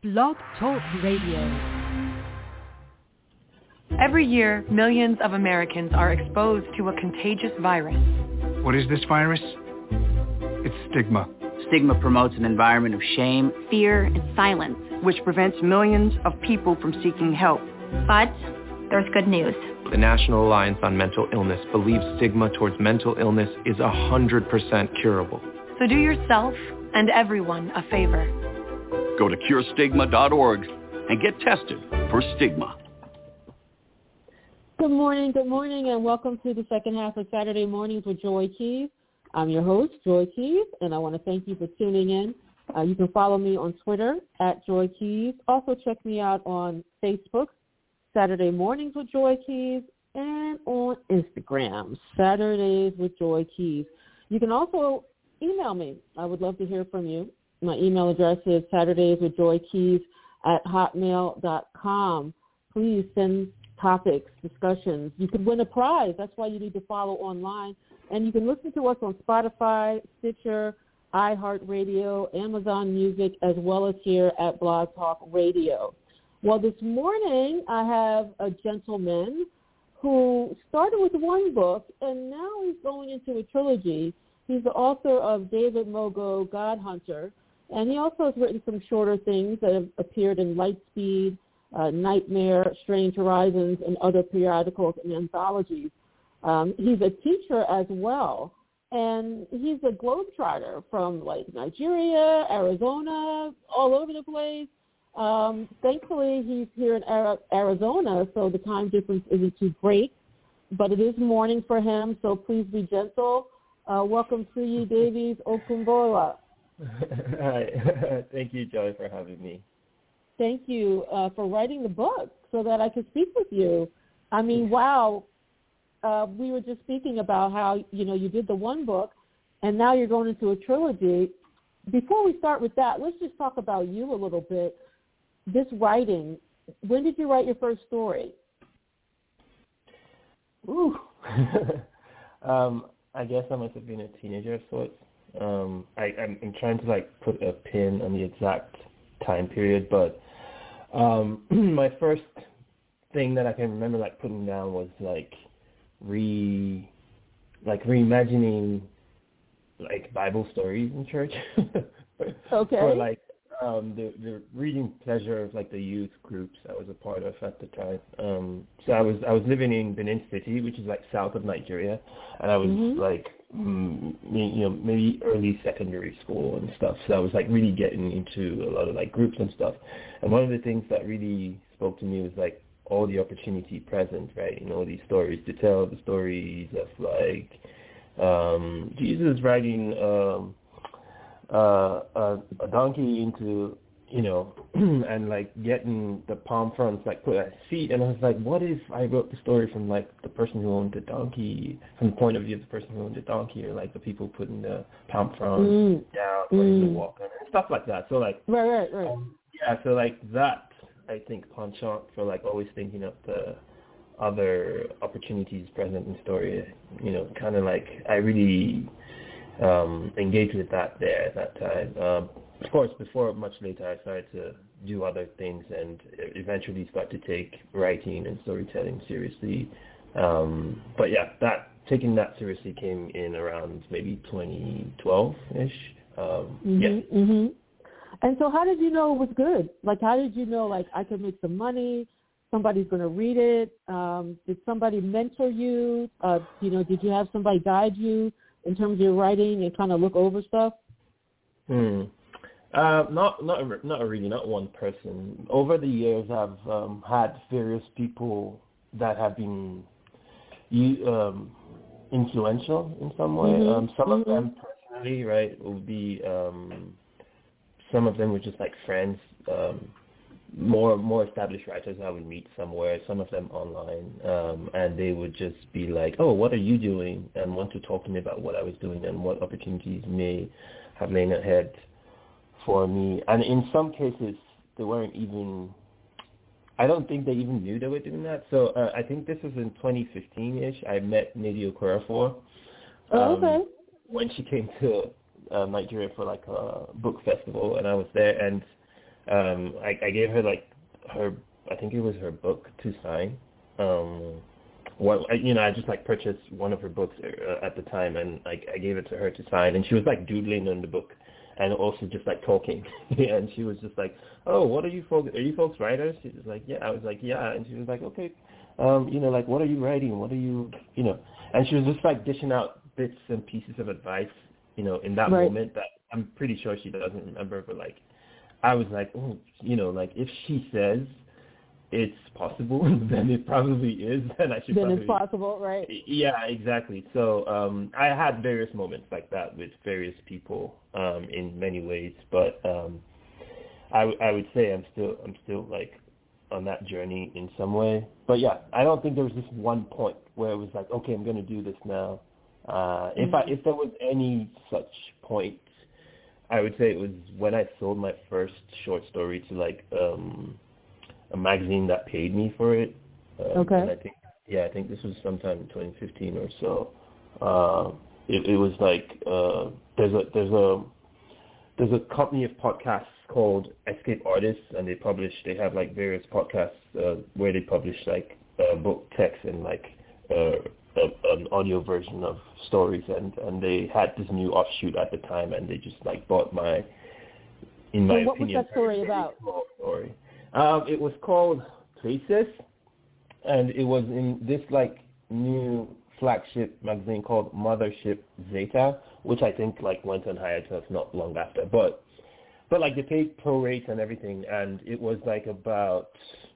Blog Talk Radio. Every year, millions of Americans are exposed to a contagious virus. What is this virus? It's stigma. Stigma promotes an environment of shame, fear, and silence, which prevents millions of people from seeking help. But there's good news. The National Alliance on Mental Illness believes stigma towards mental illness is 100% curable. So do yourself and everyone a favor. Go to curestigma.org and get tested for stigma. Good morning, and welcome to the second half of Saturday Mornings with Joy Keys. I'm your host, Joy Keys, and I want to thank you for tuning in. You can follow me on Twitter at Joy Keys. Also check me out on Facebook, Saturday Mornings with Joy Keys, and on Instagram, Saturdays with Joy Keys. You can also email me. I would love to hear from you. My email address is saturdayswithjoykeys@hotmail.com. Please send topics, discussions. You could win a prize. That's why you need to follow online. And you can listen to us on Spotify, Stitcher, iHeartRadio, Amazon Music, as well as here at Blog Talk Radio. Well, this morning I have a gentleman who started with one book, and now he's going into a trilogy. He's the author of David Mogo, God Hunter, and he also has written some shorter things that have appeared in Lightspeed, Nightmare, Strange Horizons, and other periodicals and anthologies. He's a teacher as well, and he's a globetrotter from like Nigeria, Arizona, all over the place. Thankfully, he's here in Arizona, so the time difference isn't too great, but it is morning for him, so please be gentle. Welcome to you, Davies Okunbola. Hi. Thank you, Joy, for having me. Thank you for writing the book so that I could speak with you. I mean, wow. We were just speaking about how, you did the one book, and now you're going into a trilogy. Before we start with that, let's just talk about you a little bit. This writing, when did you write your first story? Ooh. I guess I must have been a teenager of sorts. I'm trying to put a pin on the exact time period, but my first thing that I can remember putting down was reimagining Bible stories in church. Okay. For the reading pleasure of the youth groups I was a part of at the time. So I was living in Benin City, which is south of Nigeria, and I was maybe early secondary school and stuff. So I was really getting into a lot of groups and stuff. And one of the things that really spoke to me was all the opportunity present, right? All these stories to tell the stories of Jesus riding a donkey into, and getting the palm fronds put at his feet. And I was what if I wrote the story from the person who owned the donkey, from the point of view of the person who owned the donkey, or the people putting the palm fronds down, putting the walk on, and stuff like that. So right. So that, I think, penchant for always thinking of the other opportunities present in story, kind of I really engaged with that there at that time. Of course, much later, I started to do other things and eventually start to take writing and storytelling seriously. But yeah, taking that seriously came in around maybe 2012-ish. Yeah. And so how did you know it was good? How did you know, I could make some money, somebody's going to read it? Did somebody mentor you? Did you have somebody guide you in terms of your writing and kind of look over stuff? Not really, not one person. Over the years, I've had various people that have been influential in some way. Some of them personally, right, would be... some of them were just friends, more established writers I would meet somewhere, some of them online, and they would just be oh, what are you doing? And want to talk to me about what I was doing and what opportunities may have lain ahead for me. And in some cases, they weren't even, I don't think they even knew they were doing that. So I think this was in 2015-ish. I met Nnedi Okorafor. Okay. When she came to Nigeria for a book festival, and I was there, and I gave her like I think it was her book to sign. I just like purchased one of her books at the time, and like I gave it to her to sign, and she was like doodling on the book and also just like talking. And she was just like, "Oh, what are you folks? Are you folks writers?" She was like, "Yeah." I was like, "Yeah." And she was like, "Okay, like what are you writing? What are you, And she was just like dishing out bits and pieces of advice, in that moment that I'm pretty sure she doesn't remember, but like I was like, oh, like if she says it's possible, then it probably is, and I should. Then it's possible, right? Yeah, exactly. So I had various moments like that with various people in many ways, but I would say I'm still like on that journey in some way. But yeah, I don't think there was this one point where it was like, okay, I'm going to do this now. If there was any such point, I would say it was when I sold my first short story to like a magazine that paid me for it. Okay. And I think this was sometime in 2015 or so. It was like there's a company of podcasts called Escape Artists, and they have like various podcasts where they publish like book text and like an audio version of stories, and they had this new offshoot at the time, and they just like bought my opinion. What was that story about? Story. It was called Places, and it was in this like new flagship magazine called Mothership Zeta, which I think like went on hiatus not long after. But like they paid pro rates and everything, and it was like about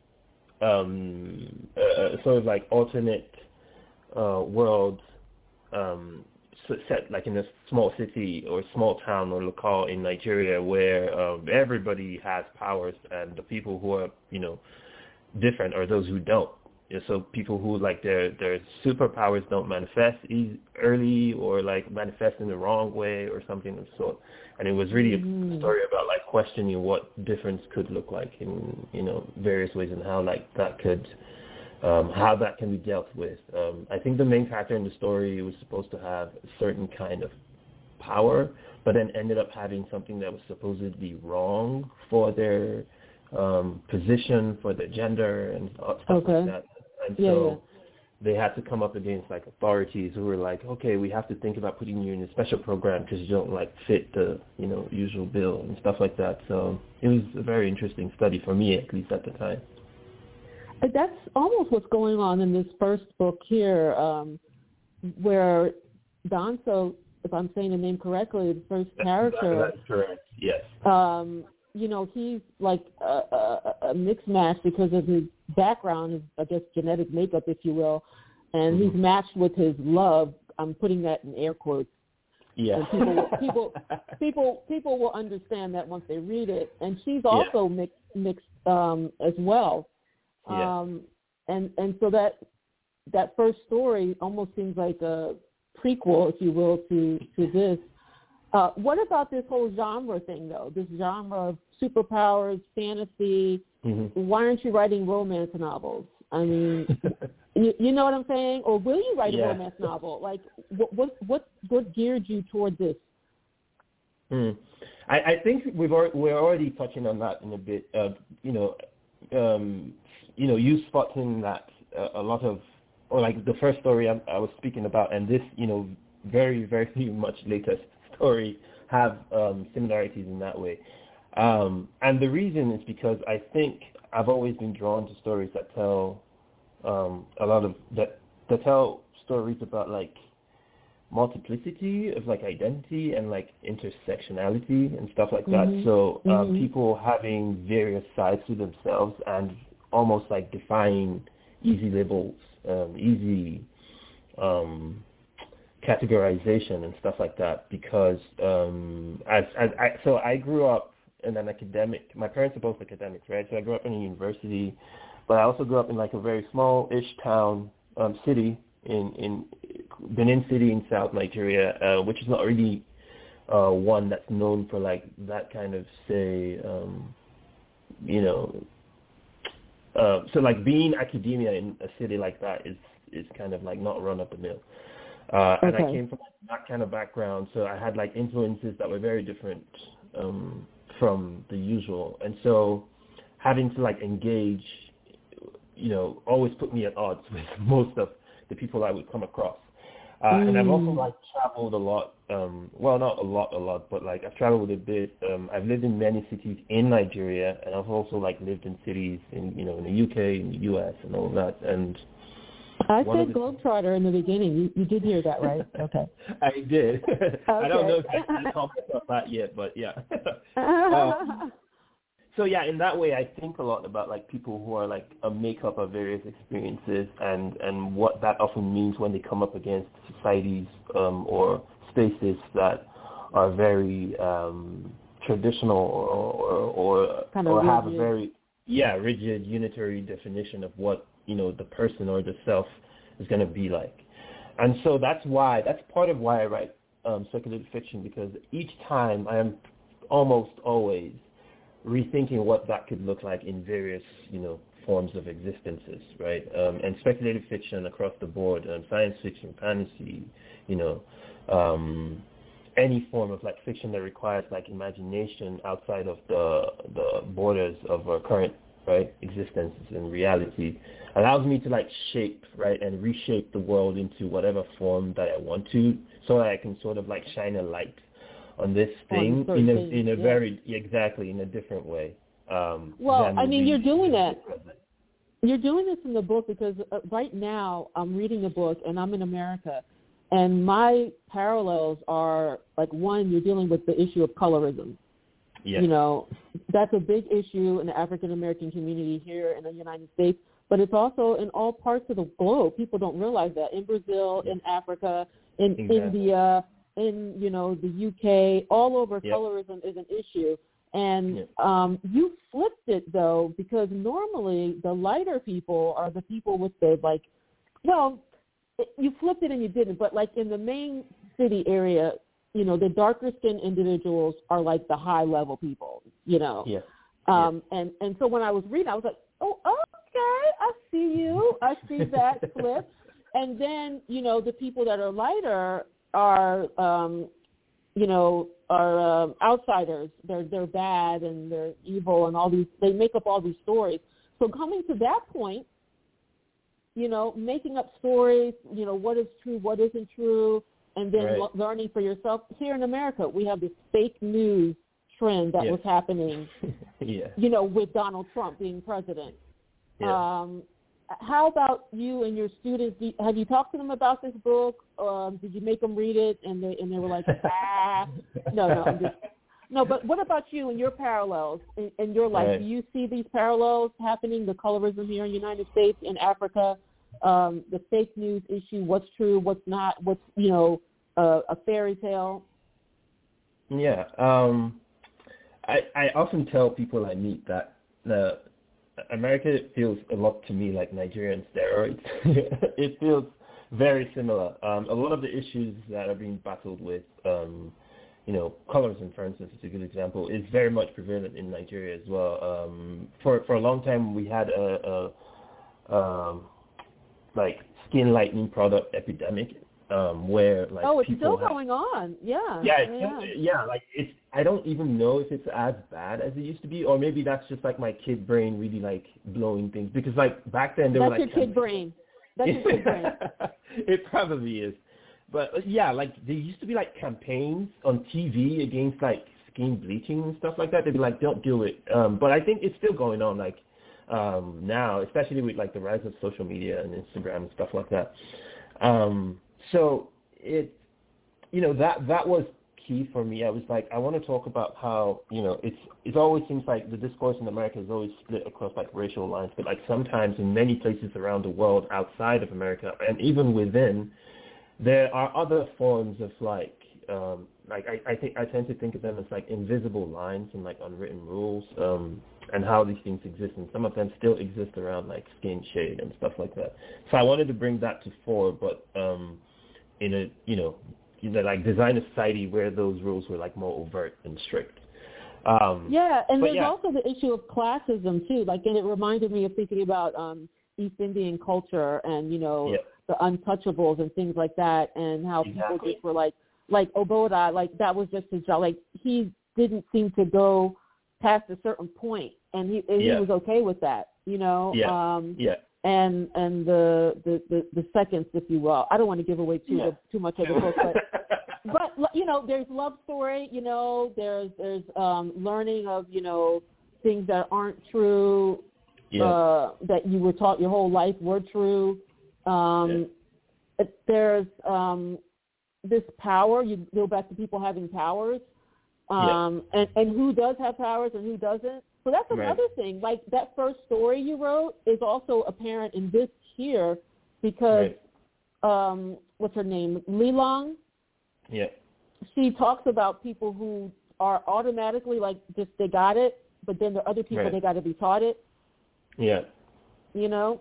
sort of like alternate world set like in a small city or small town or locale in Nigeria where everybody has powers, and the people who are different are those who don't. So people who like their superpowers don't manifest early or like manifest in the wrong way or something of the sort. And it was really a story about like questioning what difference could look like in various ways, and how like that could how that can be dealt with. I think the main character in the story was supposed to have a certain kind of power, but then ended up having something that was supposedly wrong for their position, for their gender, and stuff like that. And so they had to come up against like authorities who were like, okay, we have to think about putting you in a special program because you don't like fit the usual bill and stuff like that. So it was a very interesting study for me, at least at the time. That's almost what's going on in this first book here, where Danso, if I'm saying the name correctly, the first character. That's correct, yes. He's like a mixed match because of his background, his, I guess, genetic makeup, if you will, and he's matched with his love. I'm putting that in air quotes. Yeah. And people will understand that once they read it. And she's also mixed as well. Yeah. And so that first story almost seems like a prequel, if you will, to this. What about this whole genre thing, though? This genre of superpowers, fantasy. Mm-hmm. Why aren't you writing romance novels? I mean, you know what I'm saying? Or will you write a romance novel? Like, what geared you toward this? I think we're already touching on that in a bit. You spotting that a lot of, or like the first story I was speaking about, and this, very, very much latest story have similarities in that way. And the reason is because I think I've always been drawn to stories that tell that tell stories about like multiplicity of like identity and like intersectionality and stuff like that. So people having various sides to themselves and almost like defying easy labels, easy categorization and stuff like that. Because I grew up in an academic. My parents are both academics, right? So I grew up in a university, but I also grew up in like a very small-ish town, city in Benin City in South Nigeria, which is not really one that's known for like that kind of, say, so like being academia in a city like that is kind of like not run up the mill. And I came from that kind of background, so I had like influences that were very different from the usual. And so having to like engage, always put me at odds with most of the people I would come across. And I've also like traveled a lot. Well, not a lot, but like I've traveled a bit. I've lived in many cities in Nigeria, and I've also like lived in cities in in the UK, in the US, and all of that. And I said globetrotter in the beginning. You did hear that, right? Okay. I did. Okay. I don't know if I can comment on that yet, but yeah. So yeah, in that way, I think a lot about like people who are like a makeup of various experiences and what that often means when they come up against societies or spaces that are very traditional or have a very rigid unitary definition of what the person or the self is going to be like. And so that's part of why I write speculative fiction, because each time I am almost always rethinking what that could look like in various, forms of existences, right? And speculative fiction across the board, science fiction, fantasy, any form of like fiction that requires like imagination outside of the borders of our current existences and reality allows me to like shape, and reshape the world into whatever form that I want to, so that I can sort of like shine a light on this thing in a very in a different way. Well, I mean, you're doing that. You're doing this in the book because right now I'm reading the book and I'm in America, and my parallels are like, one, you're dealing with the issue of colorism. Yes. That's a big issue in the African American community here in the United States, but it's also in all parts of the globe. People don't realize that. In Brazil, in Africa, in India, in the UK, all over, colorism is an issue. And you flipped it though, because normally the lighter people are the people with the you flipped it and you didn't, but like in the main city area, the darker skinned individuals are like the high level people, And so when I was reading, I was like, oh, okay, I see you. I see that flip. And then, the people that are lighter are, outsiders. They're bad and they're evil and all these, they make up all these stories. So coming to that point, making up stories, what is true, what isn't true, and then learning for yourself. Here in America, we have this fake news trend that was happening, with Donald Trump being president. How about you and your students? Have you talked to them about this book? Did you make them read it and they were like, No, but what about you and your parallels in your life? Do you see these parallels happening, the colorism here in the United States, in Africa, the fake news issue, what's true, what's not, what's, a fairy tale? Yeah. I often tell people I meet that America feels a lot to me like Nigerian steroids. It feels very similar. A lot of the issues that are being battled with, colorism, for instance, is a good example, is very much prevalent in Nigeria as well. For a long time, we had a skin lightening product epidemic, where like it's still going on. I don't even know if it's as bad as it used to be, or maybe that's just like my kid brain really like blowing things, because like back then they were like, that's your kid brain. It probably is. But like there used to be like campaigns on TV against like skin bleaching and stuff like that. They'd be like, don't do it. But I think it's still going on like now, especially with like the rise of social media and Instagram and stuff like that. So it, that was key for me. I was like, I want to talk about how, it always seems like the discourse in America is always split across like racial lines, but like sometimes in many places around the world outside of America and even within, there are other forms of I tend to think of them as like invisible lines and like unwritten rules, and how these things exist, and some of them still exist around like skin shade and stuff like that. So I wanted to bring that to fore, but in a like design a society where those rules were like more overt and strict. And there's also the issue of classism too. Like, and it reminded me of thinking about East Indian culture and the untouchables and things like that, and how people just were like Oboda, like that was just his job. Like he didn't seem to go past a certain point, and he was okay with that, you know. And the seconds, if you will. I don't want to give away too much of the book, but you know, there's love story. You know, there's learning of, you know, things that aren't true, that you were taught your whole life were true. There's this power. You go back to people having powers, and who does have powers and who doesn't. So that's another thing. Like, that first story you wrote is also apparent in this here, because what's her name? Lilong. Yeah. She talks about people who are automatically like just they got it, but then there are other people they got to be taught it. Yeah. You know.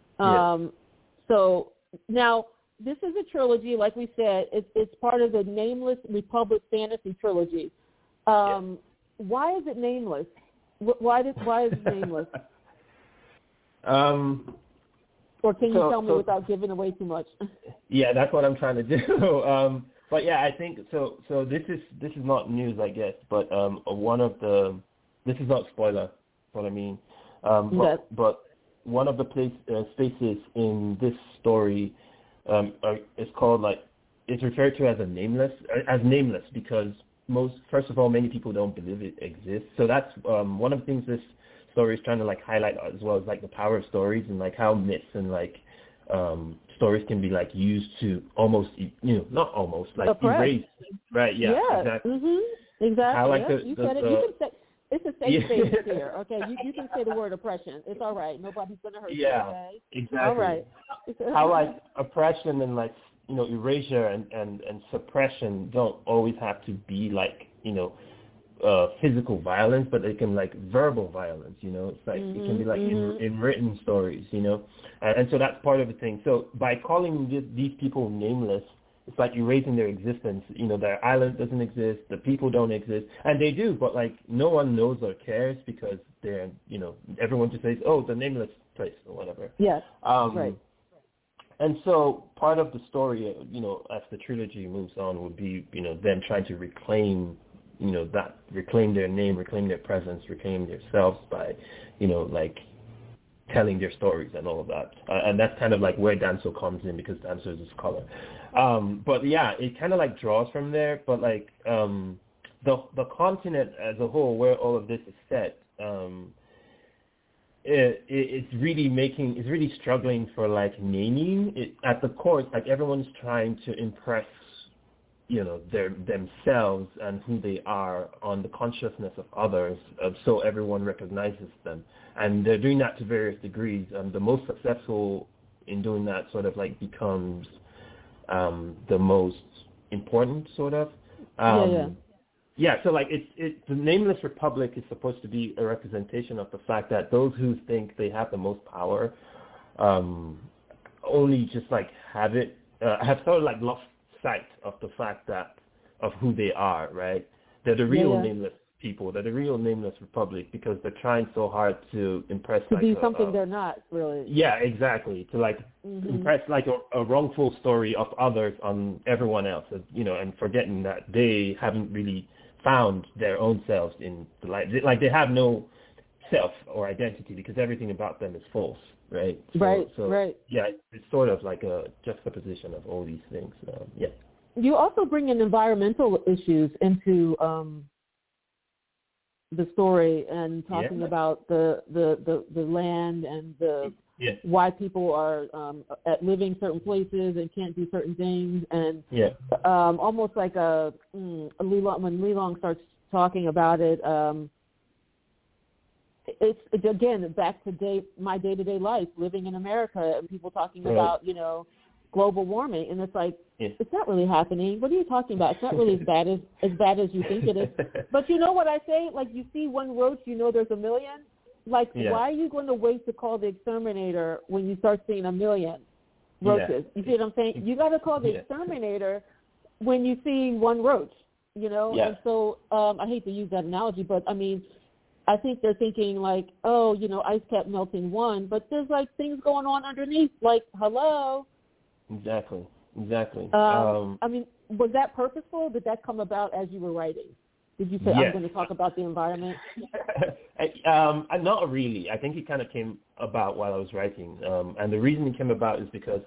So now this is a trilogy, like we said. It's part of the Nameless Republic Fantasy Trilogy. Why is it nameless? Why is it nameless? Or can you tell me without giving away too much? Yeah, that's what I'm trying to do. But yeah, I think so. This is not news, I guess. But this is not spoiler. What I mean. But one of the spaces in this story is called it's referred to as nameless because first of all, many people don't believe it exists. So that's one of the things this story is trying to highlight as well, is the power of stories and how myths and stories can be used to almost, not almost, erase. Right? Yeah. Exactly. Mm-hmm. Exactly. You said it. You can say it's a safe space here. Okay. You can say the word oppression. It's all right. Nobody's gonna hurt you. Okay? Exactly. All right. How oppression and erasure and suppression don't always have to be physical violence, but they can verbal violence, it's it can be in written stories, and so that's part of the thing. So by calling these people nameless, it's erasing their existence. Their island doesn't exist, the people don't exist, and they do, but no one knows or cares because they're, everyone just says, oh, the nameless place or whatever. Yes. Right. And so part of the story, as the trilogy moves on, would be, them trying to reclaim, reclaim their name, reclaim their presence, reclaim themselves by, telling their stories and all of that. And that's kind of where Danso comes in, because Danso is this color. But yeah, it kind of draws from there. But the continent as a whole, where all of this is set, it's really struggling for naming it at the core. It's everyone's trying to impress themselves and who they are on the consciousness of others, so everyone recognizes them, and they're doing that to various degrees. The most successful in doing that sort of becomes the most important sort of. Yeah, so it's the Nameless Republic is supposed to be a representation of the fact that those who think they have the most power only just have sort of lost sight of the fact that of who they are, right? They're the real nameless people. They're the real Nameless Republic because they're trying so hard to impress be something they're not really. Yeah, exactly. To impress a wrongful story of others on everyone else, and forgetting that they haven't really found their own selves in the light. They have no self or identity because everything about them is false, right? Right. Yeah, it's sort of a juxtaposition of all these things. Yeah. You also bring in environmental issues into the story and talking about the land and why people are living certain places and can't do certain things, and almost when Lilong starts talking about it, it's again back to my day-to-day life living in America, and people talking about global warming, and it's it's not really happening. What are you talking about? It's not really as bad as you think it is. But you know what I say? You see one roach, there's a million. Why are you going to wait to call the exterminator when you start seeing a million roaches? You see what I'm saying? You got to call the exterminator when you see one roach, And so I hate to use that analogy, but I mean, I think they're thinking ice cap melting one, but there's things going on underneath. Hello. Exactly. I mean, was that purposeful? Did that come about as you were writing? Did you say, I'm going to talk about the environment? Not really. I think it kind of came about while I was writing. And the reason it came about is because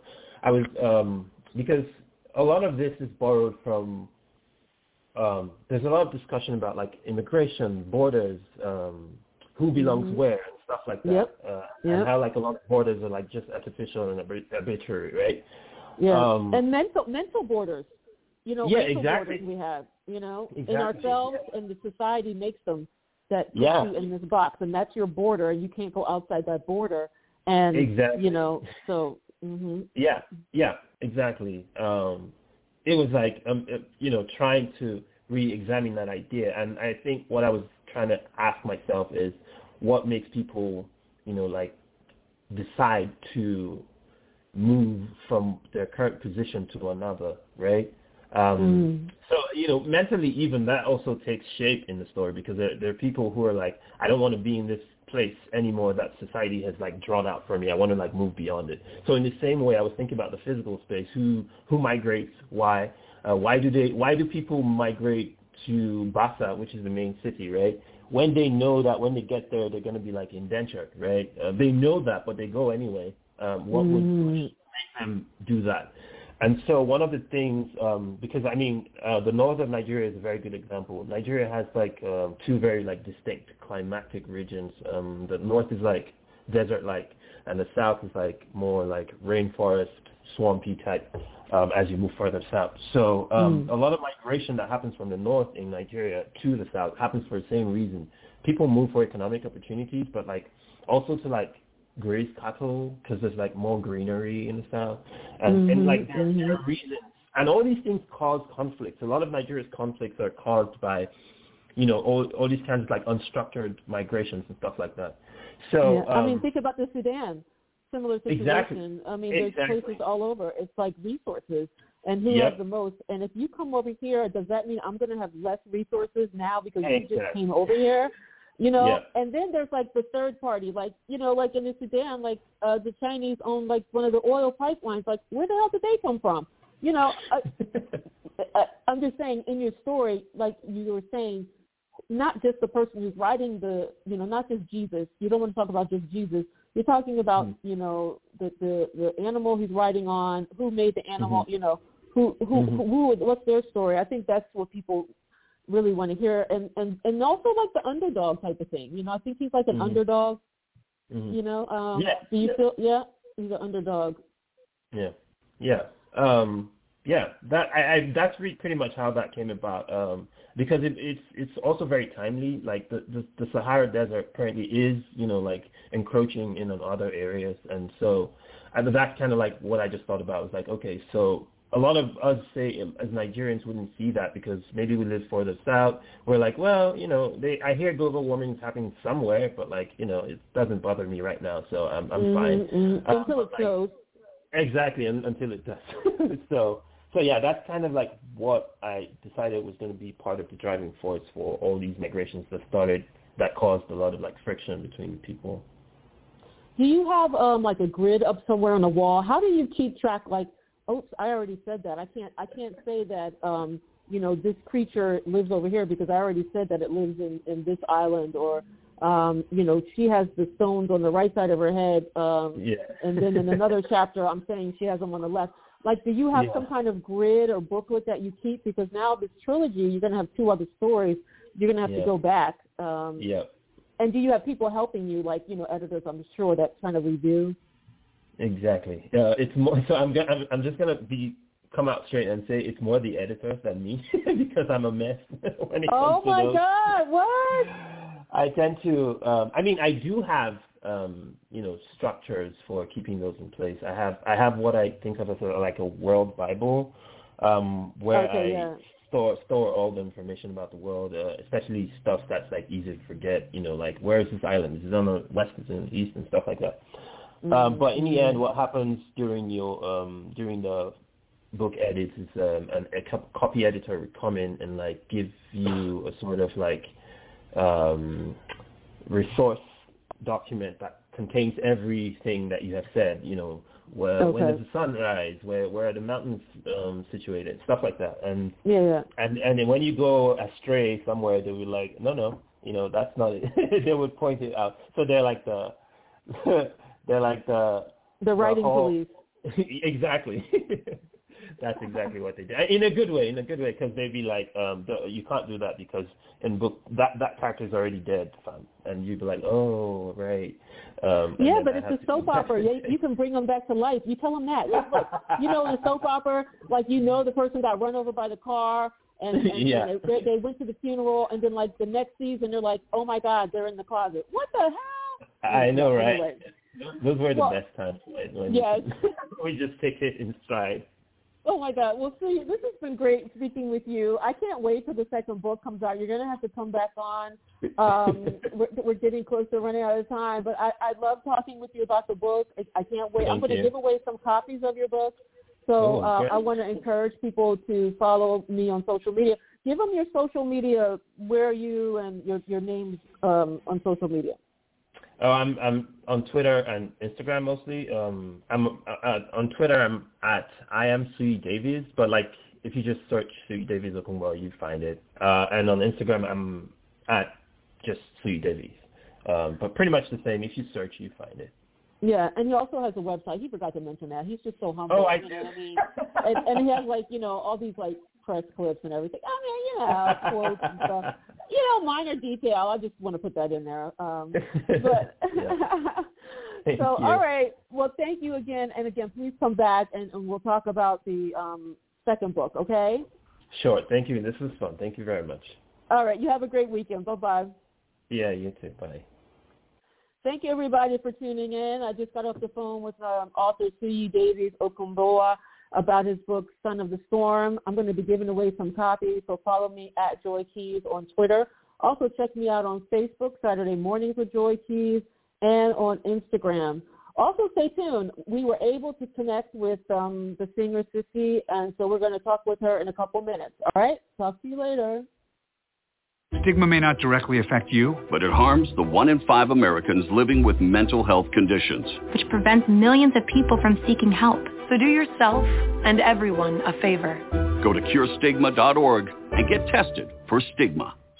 because a lot of this is borrowed from, there's a lot of discussion about like immigration, borders, who belongs where and stuff like that. And how like a lot of borders are like just artificial and arbitrary, right? Yeah, and mental borders. Mental exactly. borders we have, in ourselves, and the society makes them that put you in this box, and that's your border, and you can't go outside that border. And, so. Yeah, exactly. It was like, trying to re-examine that idea. And I think what I was trying to ask myself is what makes people, like decide to move from their current position to another, right? So, mentally even that also takes shape in the story, because there are people who are like, I don't want to be in this place anymore that society has like drawn out for me. I want to like move beyond it. So in the same way, I was thinking about the physical space, who migrates, why do people migrate to Bassa, which is the main city, right? When they know that when they get there, they're going to be like indentured, right? They know that, but they go anyway. What would make them do that? And so one of the things, because the north of Nigeria is a very good example. Nigeria has like two very like distinct climatic regions. The north is like desert-like, and the south is like more like rainforest, swampy type as you move further south. So a lot of migration that happens from the north in Nigeria to the south happens for the same reason. People move for economic opportunities, but like also to like graze cattle, because there's like more greenery in the south, and like there are reasons, and all these things cause conflicts. A lot of Nigeria's conflicts are caused by, all these kinds of like unstructured migrations and stuff like that. So think about the Sudan, similar situation. Exactly. There's places all over. It's like resources, and who has the most. And if you come over here, does that mean I'm going to have less resources now because you just came over here? And then there's like the third party, like in the Sudan, like the Chinese own like one of the oil pipelines. Like, where the hell did they come from? I'm just saying, in your story, like you were saying, not just the person who's writing not just Jesus. You don't want to talk about just Jesus. You're talking about, the animal he's writing on, who made the animal, who what's their story. I think that's what people really want to hear, and also like the underdog type of thing. I think he's like an underdog. Do you feel? Yeah, he's an underdog. That's pretty much how that came about. Because it's also very timely. Like the Sahara Desert apparently is like encroaching in on other areas, and so that's kind of like what I just thought about. Was like, okay, so a lot of us say as Nigerians wouldn't see that because maybe we live further south. We're like, well, I hear global warming is happening somewhere, but like, it doesn't bother me right now, so I'm fine. Until it goes. Exactly, until it does. So yeah, that's kind of like what I decided was going to be part of the driving force for all these migrations that caused a lot of like friction between people. Do you have like a grid up somewhere on the wall? How do you keep track? Like, oops, I already said that. I can't say that, this creature lives over here because I already said that it lives in this island, or, she has the stones on the right side of her head. And then in another chapter, I'm saying she has them on the left. Like, do you have some kind of grid or booklet that you keep? Because now this trilogy, you're going to have 2 other stories. You're going to have to go back. And do you have people helping you, like, editors, I'm sure, that kind of review? Exactly. It's more. So I'm just gonna come out straight and say it's more the editors than me because I'm a mess when it comes to those. Oh my God! What? I tend to. I do have structures for keeping those in place. I have what I think of as like a world Bible, where I store all the information about the world, especially stuff that's like easy to forget. Like where is this island? Is it on the west? Is it on the east? And stuff like that. But in the end, what happens during the book edits is a copy editor would come in and like give you a sort of like resource document that contains everything that you have said. When does the sun rise? Where are the mountains situated? Stuff like that. And and then when you go astray somewhere, they will like, no, that's not it. They would point it out. So they're like the writing police. Exactly. That's exactly what they do. In a good way, because they'd be like, you can't do that because in book that character's already dead, fam. And you'd be like, oh, right. But it's a soap opera. You can bring them back to life. You tell them that. Like, in a soap opera, like, the person got run over by the car, and they went to the funeral, and then, like, the next season, they're like, oh, my God, they're in the closet. What the hell? I know, right? Anyway. Those were the best times. When we just take it in stride. Oh, my God. Well, see, this has been great speaking with you. I can't wait till the second book comes out. You're going to have to come back on. We're getting close to running out of time, but I love talking with you about the book. I can't wait. I'm going to give away some copies of your book. So I want to encourage people to follow me on social media. Give them your social media. Where are you and your names on social media? Oh, I'm on Twitter and Instagram mostly. I'm on Twitter. I'm at I am Sui Davies, but like if you just search Sui Davies Okungbo, you find it. And on Instagram, I'm at just Sui Davies. But pretty much the same. If you search, you find it. Yeah, and he also has a website. He forgot to mention that. He's just so humble. Oh, I do. What I mean? and he has like all these like press clips and everything. I mean, quotes and stuff. Minor detail. I just want to put that in there. But so, all right. Well, thank you again. And again, please come back and we'll talk about the second book, okay? Sure. Thank you. This was fun. Thank you very much. All right. You have a great weekend. Bye-bye. Yeah, you too. Bye. Thank you, everybody, for tuning in. I just got off the phone with author Sui Davies Okungbo about his book, Son of the Storm. I'm going to be giving away some copies, so follow me at Joy Keys on Twitter. Also, check me out on Facebook, Saturday Mornings with Joy Keys, and on Instagram. Also, stay tuned. We were able to connect with the singer Sissy, and so we're going to talk with her in a couple minutes. All right? Talk to you later. Stigma may not directly affect you, but it harms the 1 in 5 Americans living with mental health conditions, which prevents millions of people from seeking help. So do yourself and everyone a favor. Go to curestigma.org and get tested for stigma.